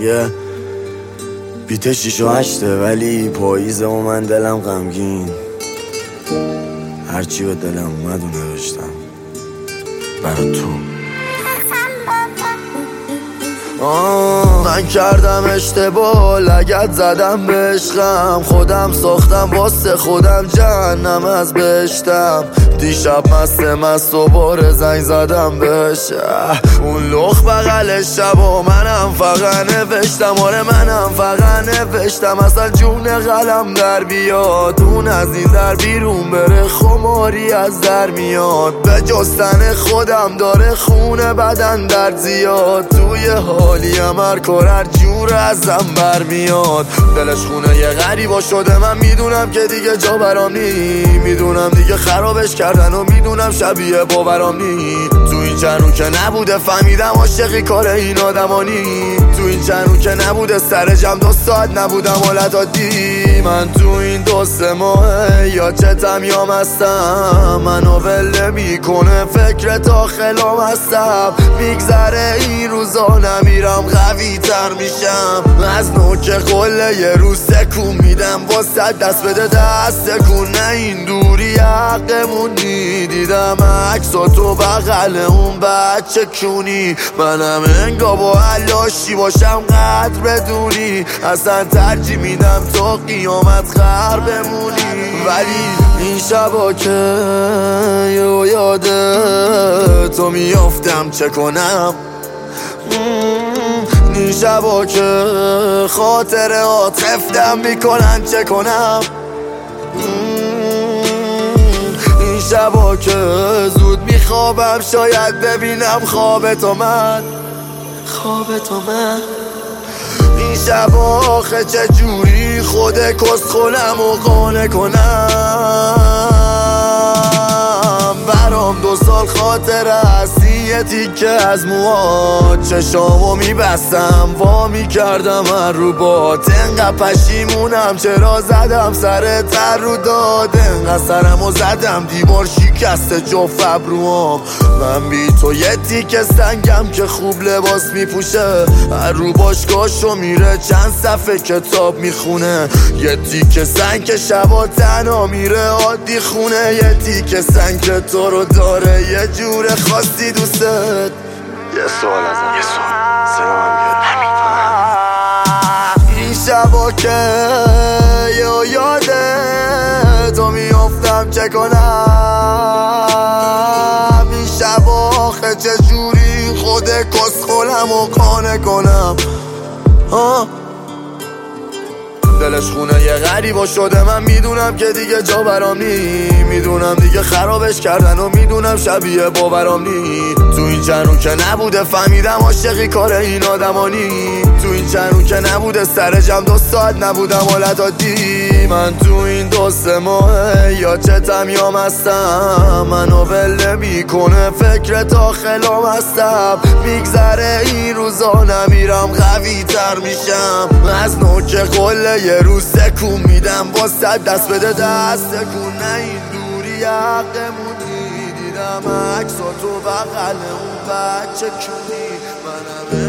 میگه بیت 6 و 8 ولی پاییزه و من دلم غمگین. هرچی به دلم اومد و نوشتم برا تو. من کردم اشتباه، لگد زدم به عشقم، خودم ساختم واسه خودم جهنم از بهشتم. دیشب مست و بار زنگ زدم بهش، اون لخ بغل شب و منم فقط نوشتم. آره منم فقط نوشتم اصلا جون قلم در بیاد، اون از این در بیرون بره خماری از در میاد. به جستن خودم داره خونه بدن در زیاد، توی حالی هر کار جور ازم برمیاد. دلش خونه یه غریبا شده، من میدونم که دیگه جا برام نی، میدونم دیگه خرابش کردن و میدونم شبیه باورام نی. تو این چند رو که نبوده فهمیدم عاشقی کار این آدمانی، تو این چند رو که نبوده سر جمع 2 ساعت نبودم حالت عادی. من تو این 2-3 ماه یا چتم یا مستم، منو ول میکنه فکر داخلم هستم. میگذره این روزا نمیرم قوی تر میشم، از نوک قله یه روز تکون میدم واسه دست بده دست تکون. نه این دوری حقمون دیدم عکسا تو بغل اون بچه کونی، منم انگا با علاشی باشم قدر بدونی، اصلا ترجیح میدم تا قیامت خر بمونی. ولی این شبا که یاده تو میافتم چه کنم، این شبا که خاطرات خفتم میکنن چه کنم، این شبا که زود میخوابم شاید ببینم خواب تو من. این شبا آخه چجوری خود کسخلم و قانع کنم، برام 2 سال خاطره هستی یه تیکه از موهات، چشامو میبستم وا میکردم هر رو بات. انقدر پشیمونم چرا زدم سر تر رو داد، انقدر سرمو زدم دیوار شکست جفت ابروام. من بی تو یه تیکه سنگم که خوب لباس میپوشه، هر رو باشگاهشو میره چند صفحه کتاب میخونه. یه تیکه سنگ که شبا تنها میره عادی خونه، یه تیکه سنگ که تو رو داره یه جور خاصی دوستت. یه سوال ازم، سلام این شبا که یاده تو میافتم چه کنم، این شبا آخه چجوری خود کسخلم و قانع کنم. دلش خونه یه غریبا شده، من میدونم که دیگه جا برام نی، میدونم دیگه خرابش کردن و میدونم شبیه باورام نی. تو این چند رو که نبوده فهمیدم عاشقی کار این آدمانی، تو این چند رو که نبوده سر جمع 2 ساعت نبودم حالت عادی. من تو این 2-3 ماه یا چتم یا مستم، منو ول میکنه فکر داخلم هستم. میگذره این روزا نمیرم قوی تر میشم، از نوک قله یه روز تکون میدم واسه دست بده دست تکون. نه این دوری حقمون دیدم عکسا تو بغل اون بچه کونی، منم